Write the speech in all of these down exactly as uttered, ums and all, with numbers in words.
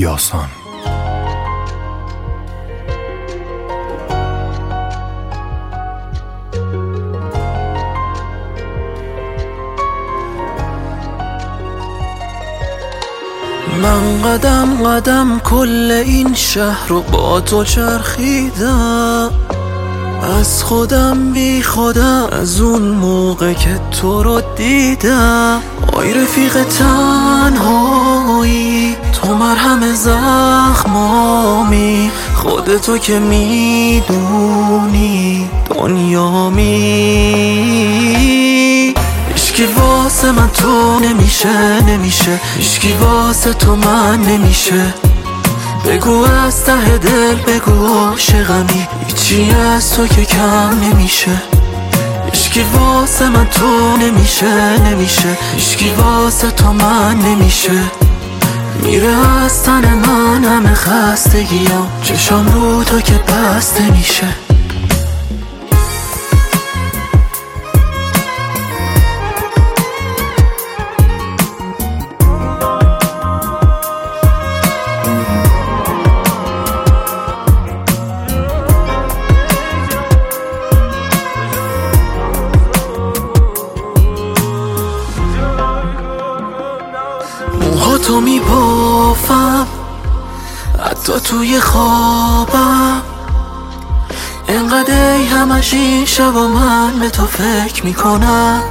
بیاسان. من قدم قدم کل این شهر رو با تو چرخیدم، از خودم بی خودم از اون موقع که تو رو دیدم. آی رفیق تنهایی، تو مرهم زخمامی، خودتو که میدونی دنیامی. هیچکی واسه من تو نمیشه نمیشه، هیچکی واسه تو من نمیشه. بگو از ته دل بگو عاشقمی، هیچی از تو که کم نمیشه. هیچکی واسه من تو نمیشه نمیشه، هیچکی واسه تو من نمیشه. میره از تن من همه خستگیام، چشام رو تو که بسته میشه. تو میبافم حتی توی خوابم، انقدر ای همش این شب و من به تو فکر میکنم.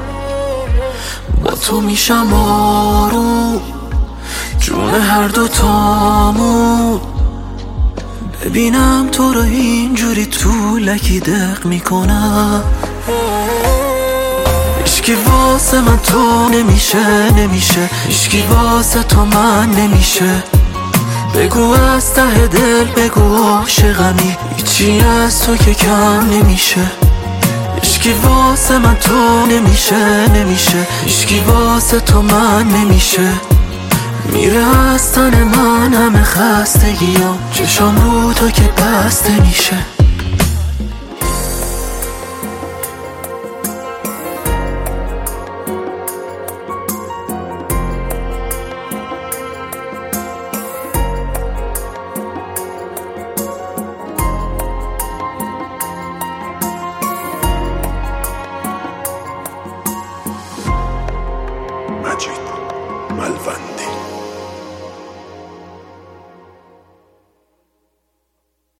با تو میشم آروم جون هر دو تامون، ببینم تو رو اینجوری تو لکی دق میکنم. هیچکی واسه من تو نمیشه نمیشه، هیچکی واسه تو من نمیشه. بگو از ته دل بگو عاشقمی، هیچی از تو که کم نمیشه. هیچکی واسه من تو نمیشه نمیشه، هیچکی واسه تو من نمیشه. میره از تن من همه خستگیام، چشام رو تو که بسته میشه.